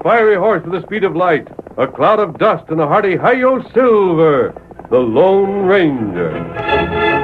fiery horse with the speed of light, a cloud of dust, and a hearty Hi-Yo Silver, the Lone Ranger.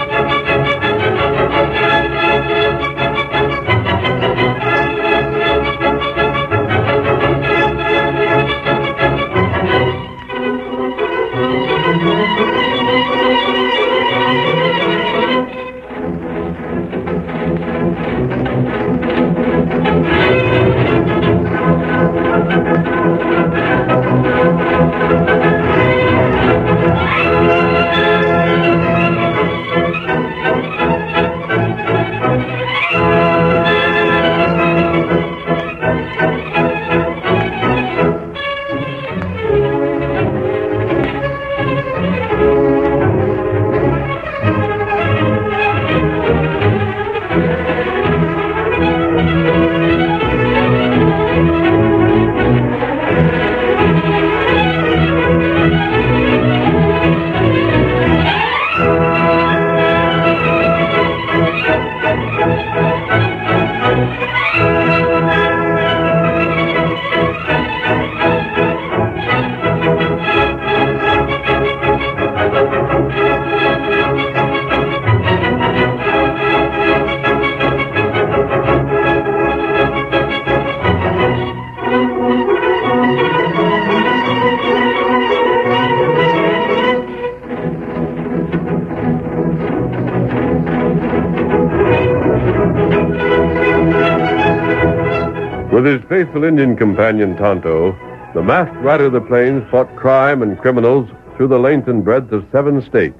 With his faithful Indian companion, Tonto, the masked rider of the plains fought crime and criminals through the length and breadth of 7 states.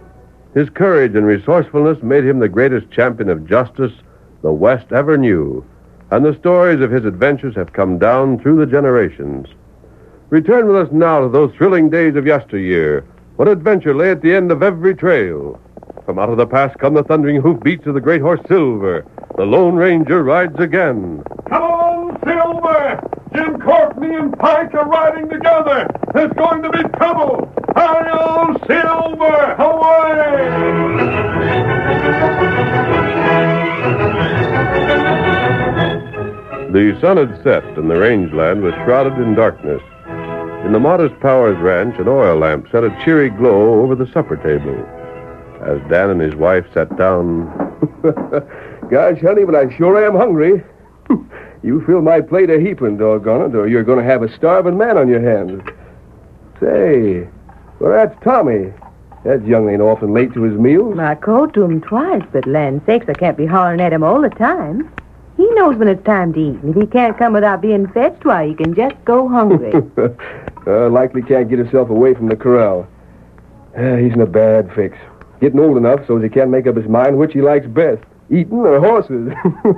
His courage and resourcefulness made him the greatest champion of justice the West ever knew, and the stories of his adventures have come down through the generations. Return with us now to those thrilling days of yesteryear, when adventure lay at the end of every trail. From out of the past come the thundering hoofbeats of the great horse Silver. The Lone Ranger rides again. Come on, Silver! Jim Courtney and Pike are riding together. There's going to be trouble. Hi-yo, Silver! Away! The sun had set, and the rangeland was shrouded in darkness. In the modest Powers ranch, an oil lamp set a cheery glow over the supper table. As Dan and his wife sat down... Gosh, honey, but I sure am hungry. You fill my plate a heaping, doggone it, or you're going to have a starving man on your hands. Say, well, that's Tommy. That young ain't often late to his meals. I called to him twice, but land sakes, I can't be hollering at him all the time. He knows when it's time to eat, and if he can't come without being fetched, why, he can just go hungry. Likely can't get himself away from the corral. He's in a bad fix. Getting old enough so he can't make up his mind which he likes best, eating or horses.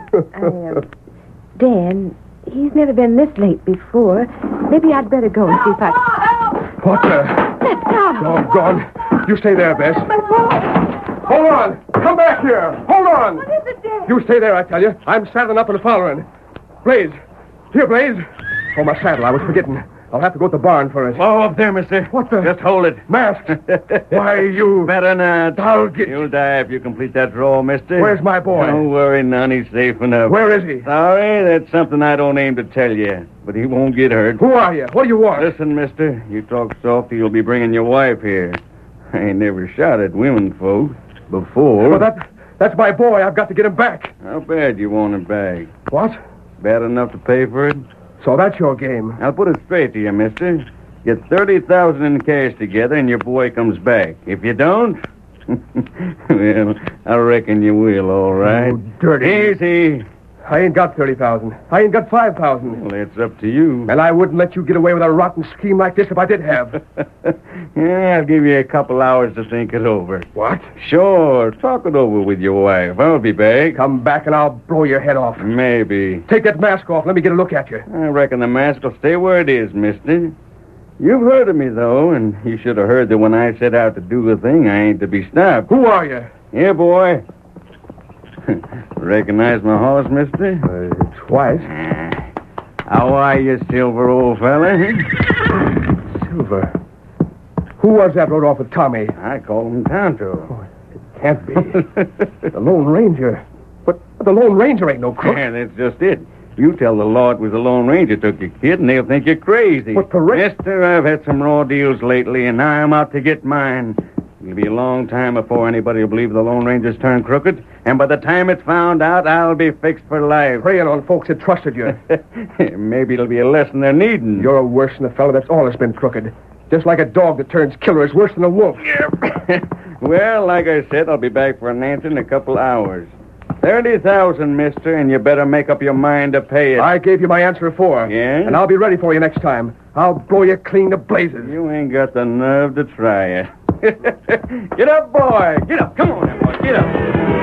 Dan, he's never been this late before. Maybe I'd better go and see if I can... What the? That's Tommy. Doggone. You stay there, Bess. My boy. Hold on. Come back here. Hold on. What is it, Dan? You stay there, I tell you. I'm saddling up and following. Blaze. Here, Blaze. Oh, my saddle. I was forgetting. I'll have to go to the barn for it. Oh, up there, mister. What the? Just hold it. Masked. Why, you... Better not. I'll get... You'll die if you complete that draw, mister. Where's my boy? Don't worry none. He's safe enough. Where is he? Sorry, that's something I don't aim to tell you. But he won't get hurt. Who are you? What do you want? Listen, mister. You talk soft, you'll be bringing your wife here. I ain't never shot at women folks before. Well, that's my boy. I've got to get him back. How bad you want him back? What? Bad enough to pay for it? So that's your game. I'll put it straight to you, mister. Get $30,000 in cash together and your boy comes back. If you don't, well, I reckon you will, all right. Oh, dirty. Easy. I ain't got 30,000. I ain't got 5,000. Well, it's up to you. And I wouldn't let you get away with a rotten scheme like this if I did have. Yeah, I'll give you a couple hours to think it over. What? Sure, talk it over with your wife. I'll be back. Come back and I'll blow your head off. Maybe. Take that mask off. Let me get a look at you. I reckon the mask will stay where it is, mister. You've heard of me, though, and you should have heard that when I set out to do a thing, I ain't to be stopped. Who are you? Here, boy. Recognize my horse, mister? Twice. How are you, Silver, old fella? Silver. Who was that rode off with Tommy? I call him Tonto. Oh, it can't be. The Lone Ranger. But the Lone Ranger ain't no crook. Yeah, that's just it. You tell the law it was the Lone Ranger took your kid, and they'll think you're crazy. But Perret... Mister, I've had some raw deals lately, and now I'm out to get mine. It'll be a long time before anybody will believe the Lone Ranger's turned crooked, and by the time it's found out, I'll be fixed for life. Preying on folks that trusted you. Maybe it'll be a lesson they're needing. You're worse than a fellow that's always been crooked. Just like a dog that turns killer is worse than a wolf. Well, like I said, I'll be back for an answer in a couple hours. 30,000, mister, and you better make up your mind to pay it. I gave you my answer before. Yeah? And I'll be ready for you next time. I'll blow you clean to blazes. You ain't got the nerve to try it. Get up, boy. Get up. Come on, boy. Get up.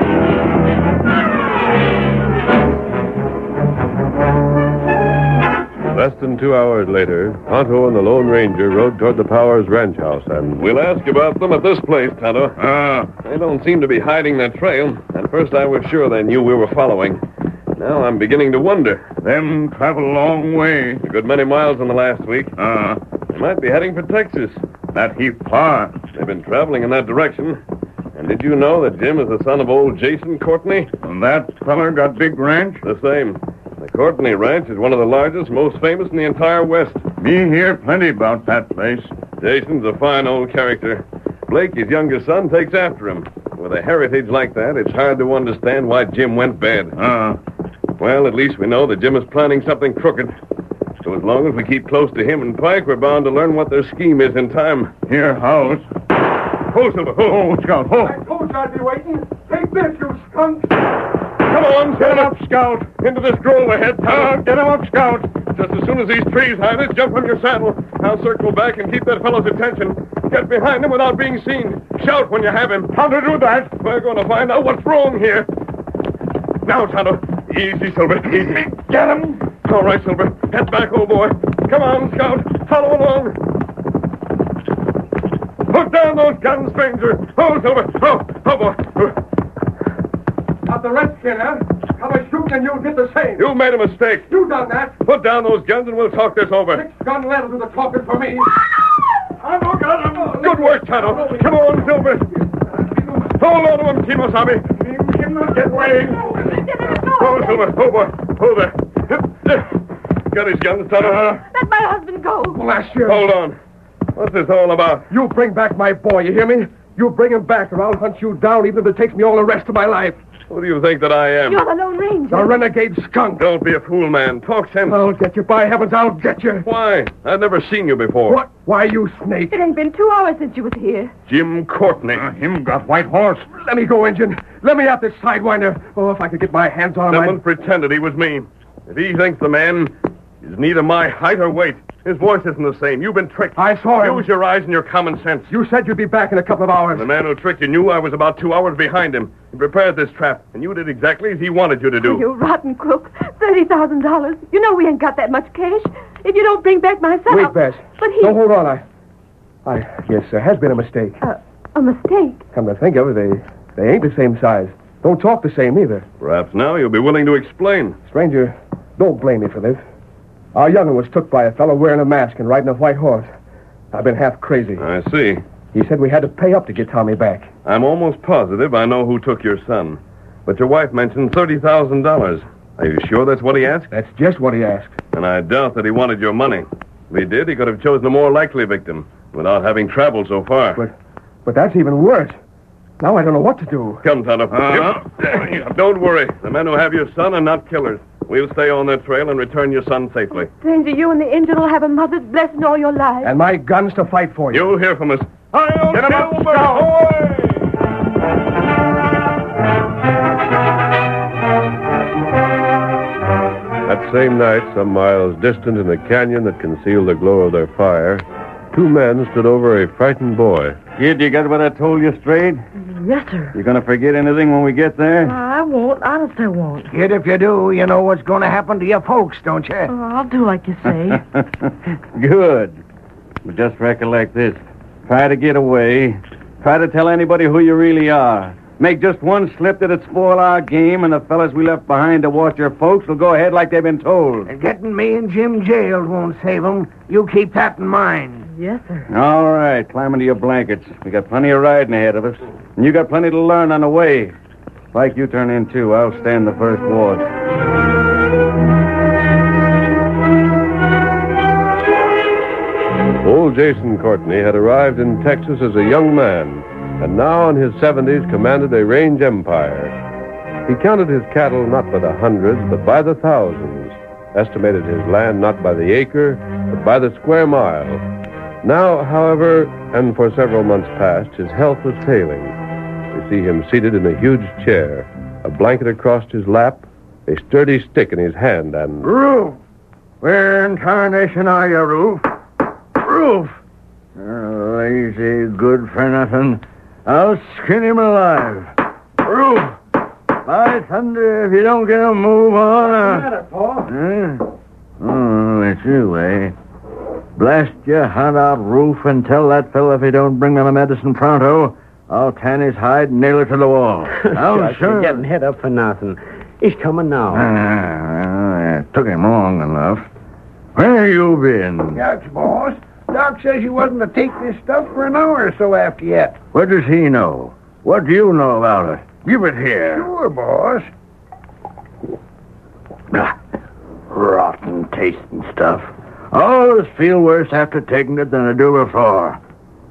Less than 2 hours later, Tonto and the Lone Ranger rode toward the Powers ranch house, and... We'll ask about them at this place, Tonto. They don't seem to be hiding their trail. At first I was sure they knew we were following. Now I'm beginning to wonder. Them travel a long way. A good many miles in the last week. They might be heading for Texas. That heap far. They've been traveling in that direction. And did you know that Jim is the son of old Jason Courtney? And that feller got big ranch? The same. The Courtney Ranch is one of the largest, most famous in the entire West. Me hear plenty about that place. Jason's a fine old character. Blake, his youngest son, takes after him. With a heritage like that, it's hard to understand why Jim went bad. Well, at least we know that Jim is planning something crooked. So as long as we keep close to him and Pike, we're bound to learn what their scheme is in time. Here, house. Ho, Silver, ho, Scout, ho. I told you I'd be waiting. Take this, you skunk. Come on, Get him up, Scout. Into this grove ahead, Tonto. Get him up, Scout. Just as soon as these trees hide us, jump from your saddle. I'll circle back and keep that fellow's attention. Get behind him without being seen. Shout when you have him. How to do that? We're going to find out what's wrong here. Now, Tonto. Easy, Silver. Easy. Get him. All right, Silver. Head back, old boy. Come on, Scout. Follow along. Put down those guns, stranger. Oh, Silver. Oh, boy. Not the redskin, huh? Have a shoot and you'll get the same. You made a mistake. You done that. Put down those guns and we'll talk this over. 6-gun lead will do the talking for me. I've got him. Good work, Tonto. Come on, Silver. Hold on to him, Kimosabe. Get away. Oh, Silver. Oh, boy. Oh, there. Got his guns, Tonto. Let my husband go. Last year. Hold on. What's this all about? You bring back my boy, you hear me? You bring him back or I'll hunt you down even if it takes me all the rest of my life. Who do you think that I am? You're the Lone Ranger. The renegade skunk. Don't be a fool, man. Talk sense. I'll get you. By heavens, I'll get you. Why? I've never seen you before. What? Why, you snake? It ain't been 2 hours since you was here. Jim Courtney. Him got white horse. Let me go, Injun. Let me out this sidewinder. Oh, if I could get my hands on him. Someone pretended he was me. If he thinks the man is neither my height or weight, his voice isn't the same. You've been tricked. I saw him. Use your eyes and your common sense. You said you'd be back in a couple of hours. The man who tricked you knew I was about 2 hours behind him. He prepared this trap, and you did exactly as he wanted you to do. You rotten crook. $30,000. You know we ain't got that much cash. If you don't bring back my son... Wait, Bess. But he... No, hold on. Yes, there has been a mistake. A mistake? Come to think of it, they ain't the same size. Don't talk the same either. Perhaps now you'll be willing to explain. Stranger, don't blame me for this. Our young'un was took by a fellow wearing a mask and riding a white horse. I've been half crazy. I see. He said we had to pay up to get Tommy back. I'm almost positive I know who took your son. But your wife mentioned $30,000. Are you sure that's what he asked? That's just what he asked. And I doubt that he wanted your money. If he did, he could have chosen a more likely victim without having traveled so far. But that's even worse. Now I don't know what to do. Come, Tonto. Don't worry. The men who have your son are not killers. We'll stay on their trail and return your son safely. Stranger, you and the Injun will have a mother's blessing all your life. And my guns to fight for you. You'll hear from us. Get him up, Scout! That same night, some miles distant in the canyon that concealed the glow of their fire, two men stood over a frightened boy. Kid, you got what I told you straight? Yes, sir. You gonna forget anything when we get there? I won't. Honest, I won't. Kid, if you do, you know what's going to happen to your folks, don't you? I'll do like you say. Good. But just recollect this. Try to get away. Try to tell anybody who you really are. Make just one slip that'd spoil our game, and the fellas we left behind to watch your folks will go ahead like they've been told. And getting me and Jim jailed won't save 'em. You keep that in mind. Yes, sir. All right, climb into your blankets. We got plenty of riding ahead of us. And you got plenty to learn on the way. Like you turn in, too. I'll stand the first watch. Old Jason Courtney had arrived in Texas as a young man, and now in his 70s commanded a range empire. He counted his cattle not by the hundreds, but by the thousands, estimated his land not by the acre, but by the square mile. Now, however, and for several months past, his health was failing. We see him seated in a huge chair, a blanket across his lap, a sturdy stick in his hand, and... Roof! Where in tarnation are you, Roof? Roof! Lazy, good for nothing. I'll skin him alive. Roof! By thunder, if you don't get a move on... What's the matter, Paul? Oh, it's you, eh? Blast your hunt out, Roof, and tell that fellow if he don't bring me my medicine pronto, I'll tan his hide and nail it to the wall. Now, you're getting hit up for nothing. He's coming now. It took him long enough. Where you been? Yes, boss. Doc says you wasn't to take this stuff for an hour or so after yet. What does he know? What do you know about it? Give it here. Sure, boss. Rotten tasting stuff. Always feel worse after taking it than I do before.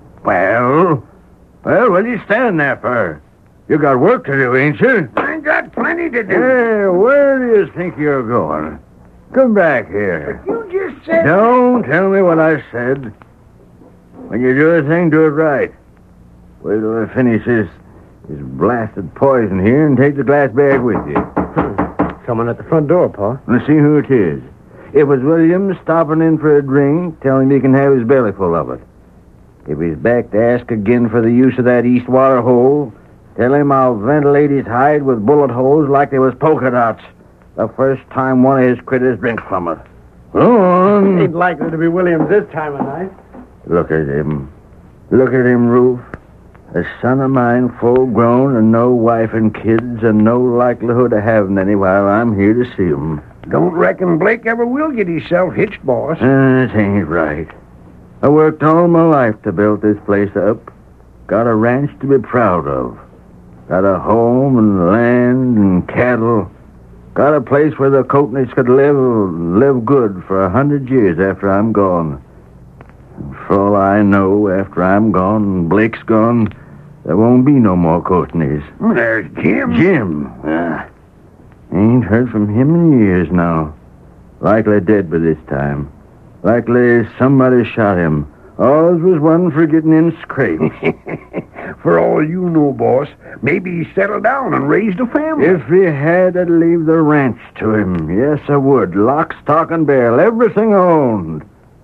Well, what do you stand there for? You got work to do, ain't you? I got plenty to do. Hey, where do you think you're going? Come back here. You just said... Don't tell me what I said. When you do a thing, do it right. Wait till I finish this blasted poison here and take the glass bag with you. Someone at the front door, Pa. Let's see who it is. It was William stopping in for a drink, telling me he can have his belly full of it. If he's back to ask again for the use of that east water hole, tell him I'll ventilate his hide with bullet holes like they was polka dots the first time one of his critters drinks from it. Go on. Ain't likely to be Williams this time of night. Look at him. Look at him, Roof. A son of mine, full grown, and no wife and kids, and no likelihood of having any while I'm here to see him. Don't reckon Blake ever will get himself hitched, boss. That ain't right. I worked all my life to build this place up. Got a ranch to be proud of. Got a home and land and cattle. Got a place where the Coatneys could live good for 100 years after I'm gone. And for all I know, after I'm gone and Blake's gone, there won't be no more Coatneys. There's Jim. Jim? Ain't heard from him in years now. Likely dead by this time. Likely somebody shot him. Alls was one for getting in scrapes. For all you know, boss, maybe he settled down and raised a family. If he had, I'd leave the ranch to him. Yes, I would. Lock, stock, and barrel. Everything owned.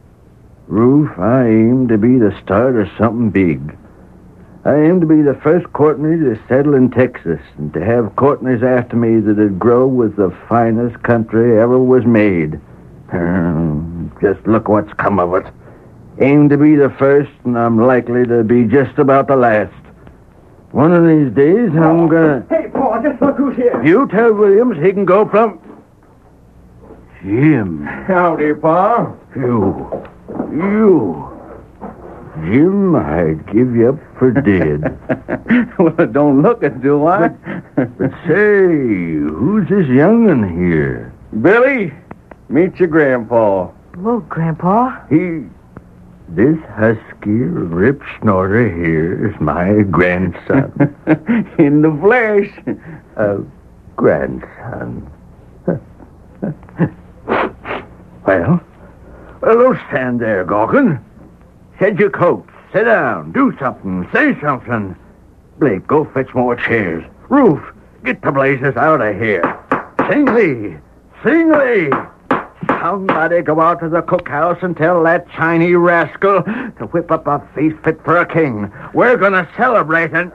Roof, I aim to be the start of something big. I aim to be the first Courtney to settle in Texas and to have Courtneys after me that'd grow with the finest country ever was made. Just look what's come of it. Aim to be the first, and I'm likely to be just about the last. One of these days, I'm gonna... Hey, Paul, just look who's here. You tell Williams he can go from... Jim. Howdy, Pa. You. Jim, I'd give you up for dead. Well, don't look it, do I? But say, who's this young'un here? Billy, meet your grandpa. Hello, Grandpa. This husky, rip snorter here is my grandson. In the flesh. A grandson. Well, don't stand there, gawking. Shed your coat. Sit down. Do something. Say something. Blake, go fetch more chairs. Roof, get the blazes out of here. Sing Lee. Somebody go out to the cookhouse and tell that Chinese rascal to whip up a feast fit for a king. We're going to celebrate it.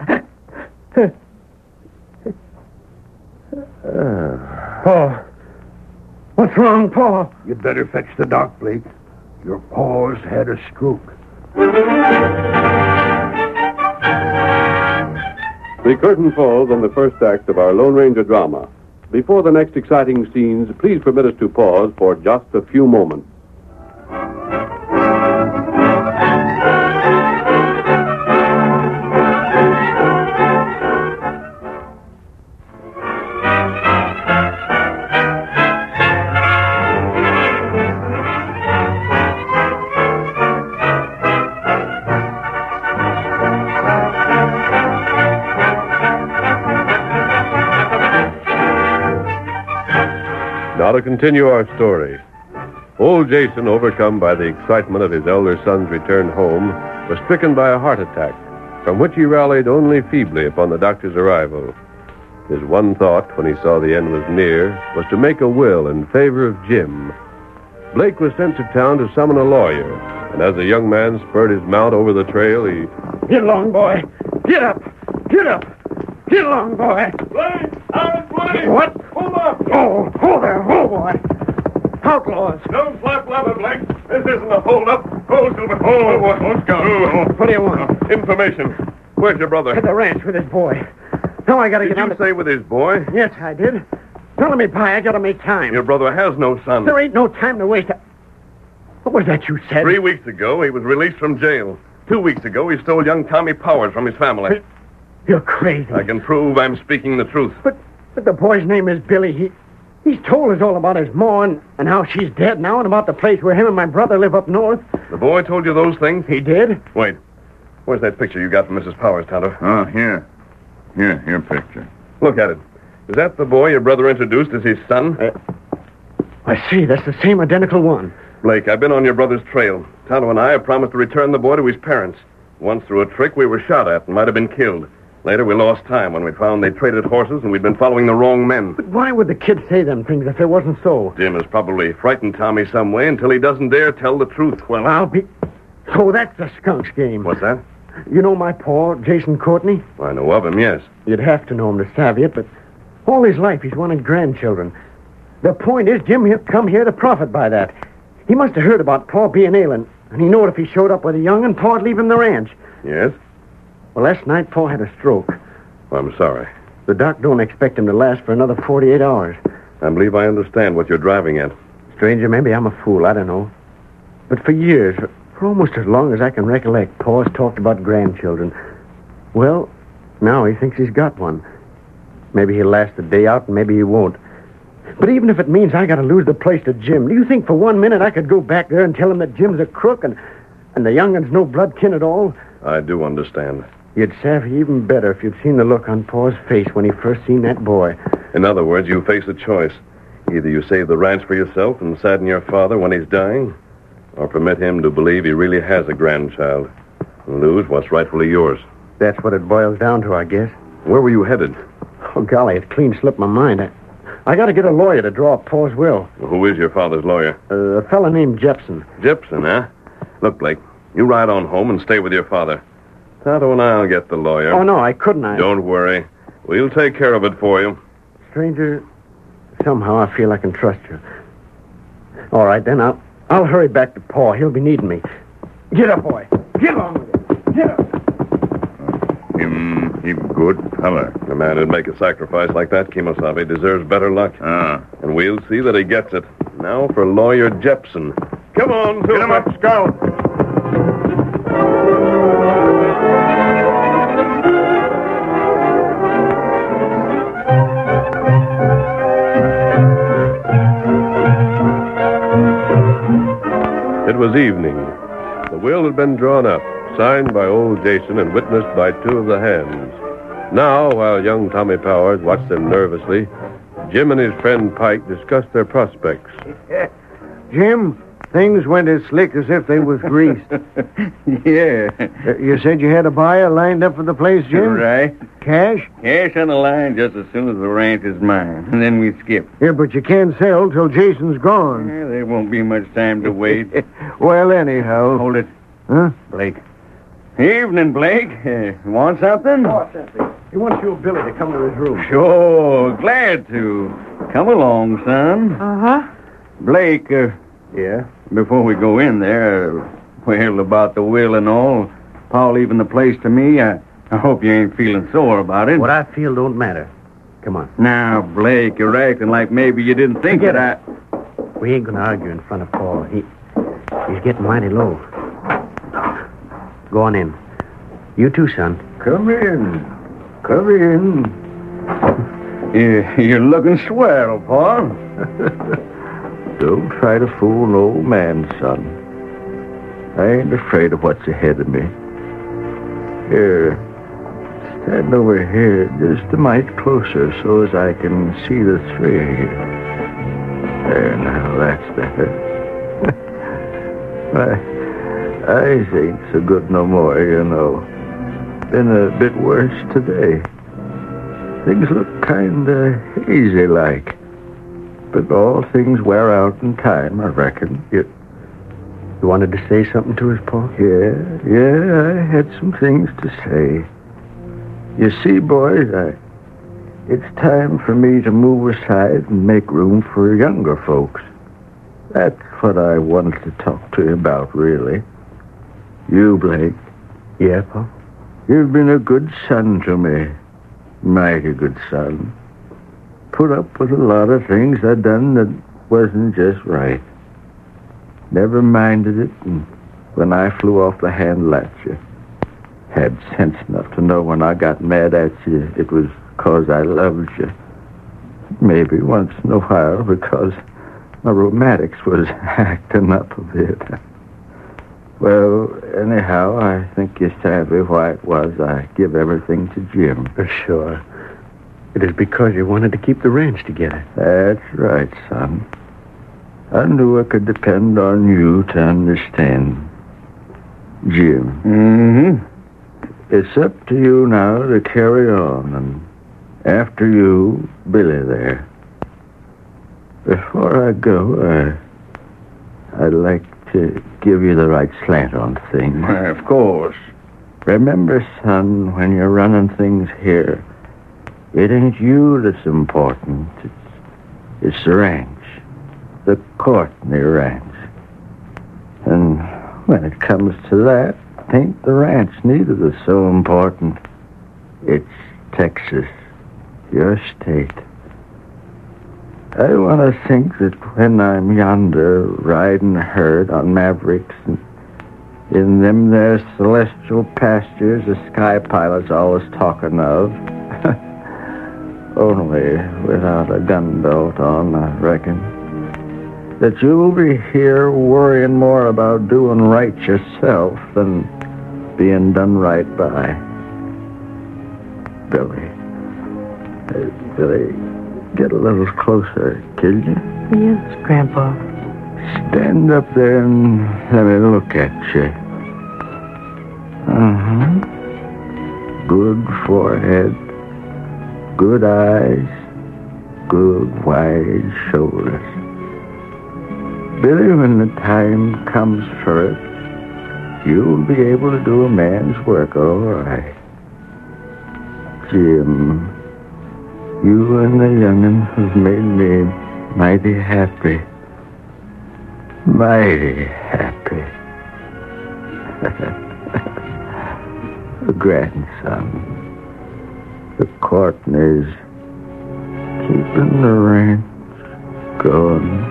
Pa. What's wrong, Pa? You'd better fetch the doc, Blake. Your pa's had a stroke. The curtain falls on the first act of our Lone Ranger drama. Before the next exciting scenes, please permit us to pause for just a few moments. Now to continue our story. Old Jason, overcome by the excitement of his elder son's return home, was stricken by a heart attack, from which he rallied only feebly upon the doctor's arrival. His one thought, when he saw the end was near, was to make a will in favor of Jim. Blake was sent to town to summon a lawyer, and as the young man spurred his mount over the trail, he... Get along, boy. Get up. Get up. Get along, boy. Blake! Out, Blake! What? Hold up! Oh, hold there. Oh, boy. Outlaws. Don't flap leather, Blake. This isn't a hold-up. Oh, Silver. Oh, Scout. What do you want? Information. Where's your brother? At the ranch with his boy. Now I gotta Did get you on say with his boy? Yes, I did. Tell me, Pie, I gotta make time. Your brother has no son. There ain't no time to waste. What was that you said? 3 weeks ago, he was released from jail. 2 weeks ago, he stole young Tommy Powers from his family. You're crazy. I can prove I'm speaking the truth. But the boy's name is Billy. He's told us all about his ma and how she's dead now and about the place where him and my brother live up north. The boy told you those things? He did? Wait. Where's that picture you got from Mrs. Powers, Tonto? Oh, here. Here, picture. Look at it. Is that the boy your brother introduced as his son? I see. That's the same identical one. Blake, I've been on your brother's trail. Tonto and I have promised to return the boy to his parents. Once through a trick, we were shot at and might have been killed. Later, we lost time when we found they traded horses and we'd been following the wrong men. But why would the kid say them things if it wasn't so? Jim has probably frightened Tommy some way until he doesn't dare tell the truth. Well, I'll be... So that's the skunk's game. What's that? You know my pa, Jason Courtney? I know of him, yes. You'd have to know him to savvy it, but all his life he's wanted grandchildren. The point is, Jim he'll come here to profit by that. He must have heard about Pa being ailing, and he knowed if he showed up with a young'un, Pa'd leave him the ranch. Yes? Well, last night, Pa had a stroke. I'm sorry. The doc don't expect him to last for another 48 hours. I believe I understand what you're driving at. Stranger, maybe I'm a fool, I don't know. But for years, for almost as long as I can recollect, Pa's talked about grandchildren. Well, now he thinks he's got one. Maybe he'll last the day out, and maybe he won't. But even if it means I gotta lose the place to Jim, do you think for 1 minute I could go back there and tell him that Jim's a crook and the young'un's no blood kin at all? I do understand. You'd savvy even better if you'd seen the look on Pa's face when he first seen that boy. In other words, you face a choice. Either you save the ranch for yourself and sadden your father when he's dying, or permit him to believe he really has a grandchild and lose what's rightfully yours. That's what it boils down to, I guess. Where were you headed? Oh, golly, it clean slipped my mind. I got to get a lawyer to draw up Pa's will. Who is your father's lawyer? A fella named Jepson. Jepson, huh? Look, Blake, you ride on home and stay with your father. Tonto and I'll get the lawyer. Oh, no, I couldn't. Don't worry. We'll take care of it for you. Stranger, somehow I feel I can trust you. All right, then, I'll hurry back to Pa. He'll be needing me. Get up, boy. Get along with it. Get up. Him good fella. The man who'd make a sacrifice like that, Kimosabe, deserves better luck. And we'll see that he gets it. Now for lawyer Jepson. Come on, Get him up, Scout. It was evening. The will had been drawn up, signed by old Jason and witnessed by two of the hands. Now, while young Tommy Powers watched them nervously, Jim and his friend Pike discussed their prospects. Jim, things went as slick as if they was greased. Yeah. You said you had a buyer lined up for the place, Jim? Right. Cash? Cash on the line just as soon as the ranch is mine. And then we skip. Yeah, but you can't sell till Jason's gone. Yeah, there won't be much time to wait. Well, anyhow. Hold it. Huh? Blake. Evening, Blake. Want something? He wants you, Billy, to come to his room. Sure. Glad to. Come along, son. Uh-huh. Blake, Yeah? before we go in there, well, about the will and all, Pa leaving the place to me, I hope you ain't feeling sore about it. What I feel don't matter. Come on. Now, Blake, you're acting like maybe you didn't think Forget that We ain't gonna argue in front of Paul. He's getting mighty low. Go on in. You too, son. Come in. Come in. You're looking swell, Pa. Don't try to fool an old man, son. I ain't afraid of what's ahead of me. Here, stand over here just a mite closer so as I can see the three. There, now, that's better. My eyes ain't so good no more, you know. Been a bit worse today. Things look kind of hazy-like. But all things wear out in time, I reckon. You wanted to say something to us, Paul? Yeah, I had some things to say. You see, boys, it's time for me to move aside and make room for younger folks. That's what I wanted to talk to you about, really. You, Blake. Yeah, Paul? You've been a good son to me. Mighty good son. Put up with a lot of things I done that wasn't just right. Never minded it, and when I flew off the handle at you, had sense enough to know when I got mad at you, it was 'cause I loved you. Maybe once in a while because my rheumatics was acting up a bit. Well, anyhow, I think you savvy why it was I give everything to Jim. Sure. It is because you wanted to keep the ranch together. That's right, son. I knew I could depend on you to understand. Jim. Mm-hmm. It's up to you now to carry on, and after you, Billy there. Before I go, I'd like to give you the right slant on things. Of course. Remember, son, when you're running things here, it ain't you that's important. It's the ranch. The Courtney Ranch. And when it comes to that, ain't the ranch neither that's so important. It's Texas, your state. I want to think that when I'm yonder riding herd on Mavericks and in them there celestial pastures the sky pilot's always talking of, only without a gun belt on, I reckon, that you'll be here worrying more about doing right yourself than being done right by. Billy, get a little closer, could you? Yes, Grandpa. Stand up there and let me look at you. Good forehead, good eyes, good wide shoulders. Billy, when the time comes for it, you'll be able to do a man's work all right. Jim, you and the young'un have made me mighty happy. Mighty happy. The grandson. The Courtneys keeping the ranch going.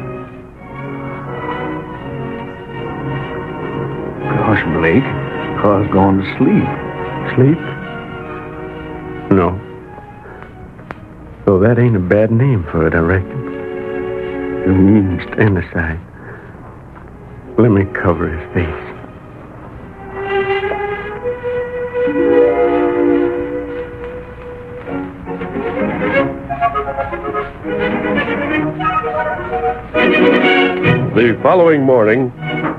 Gosh, Blake, Pa's gone to sleep. Sleep? No. Though that ain't a bad name for it, I reckon. Stand aside. Let me cover his face. The following morning...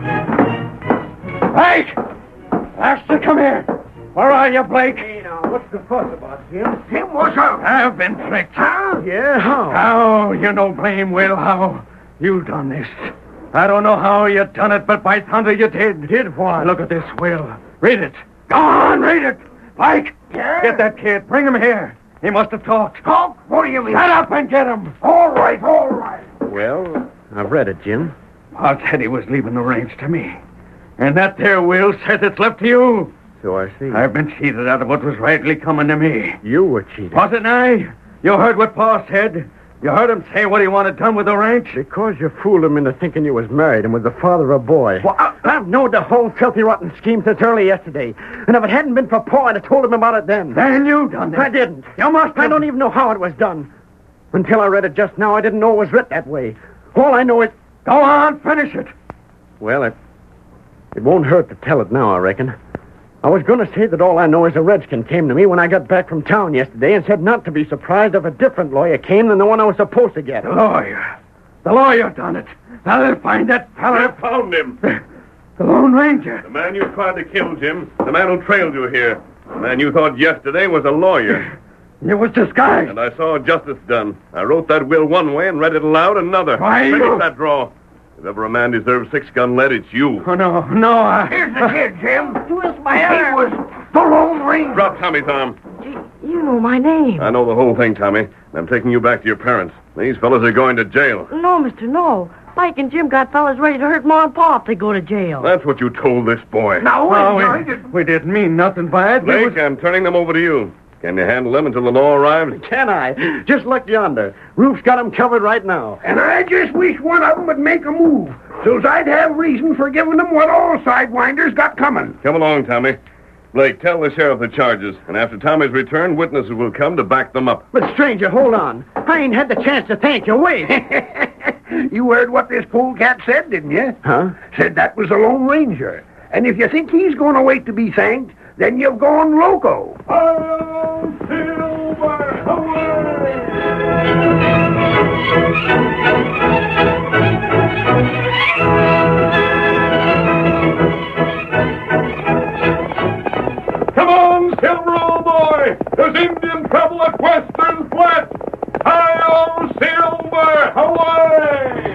Blake! Master, come here. Where are you, Blake? Hey, now, what's the fuss about, Jim? Jim, what's up? I've been tricked. How? Yeah, how? How? You know blame well how you done this. I don't know how you done it, but by thunder you did. Did what? Look at this will. Read it. Go on, read it. Blake, get that kid. Bring him here. He must have talked. Talk? What do you mean? Shut up and get him. All right, all right. Well, I've read it, Jim. Pa said he was leaving the ranch to me. And that there will says it's left to you. So I see. I've been cheated out of what was rightly coming to me. You were cheated. Wasn't I? You heard what Pa said. You heard him say what he wanted done with the ranch. Because you fooled him into thinking you was married and was the father of a boy. Well, I've known the whole filthy rotten scheme since early yesterday. And if it hadn't been for Pa, I'd have told him about it then. Then you done it. I didn't. You must have. I don't even know how it was done. Until I read it just now, I didn't know it was writ that way. All I know is... Go on, finish it. Well, it won't hurt to tell it now, I reckon. I was going to say that all I know is a redskin came to me when I got back from town yesterday and said not to be surprised if a different lawyer came than the one I was supposed to get. Lawyer? The lawyer done it. Now they'll find that fella. You found him. The Lone Ranger. The man you tried to kill, Jim. The man who trailed you here. The man you thought yesterday was a lawyer. It was disguised. And I saw justice done. I wrote that will one way and read it aloud another. Why, Finish you- that draw. If ever a man deserves 6-gun lead, it's you. Oh, no. Here's the kid, Jim. Twist my arm. He was the Lone Ranger. Drop Tommy, Tom. You know my name. I know the whole thing, Tommy. And I'm taking you back to your parents. These fellas are going to jail. No, mister, no. Mike and Jim got fellas ready to hurt Ma and Pa if they go to jail. That's what you told this boy. We didn't mean nothing by it. Blake, I'm turning them over to you. Can you handle them until the law arrives? Can I? Just look yonder. Roof's got 'em covered right now. And I just wish one of them would make a move, so's I'd have reason for giving them what all sidewinders got coming. Come along, Tommy. Blake, tell the sheriff the charges, and after Tommy's return, witnesses will come to back them up. But, stranger, hold on. I ain't had the chance to thank you. Wait. You heard what this polecat said, didn't you? Huh? Said that was the Lone Ranger. And if you think he's going to wait to be thanked, then you've gone loco. Come on, Silver, old boy! There's Indian trouble at Western Flat! Hi-yo, Silver! Away!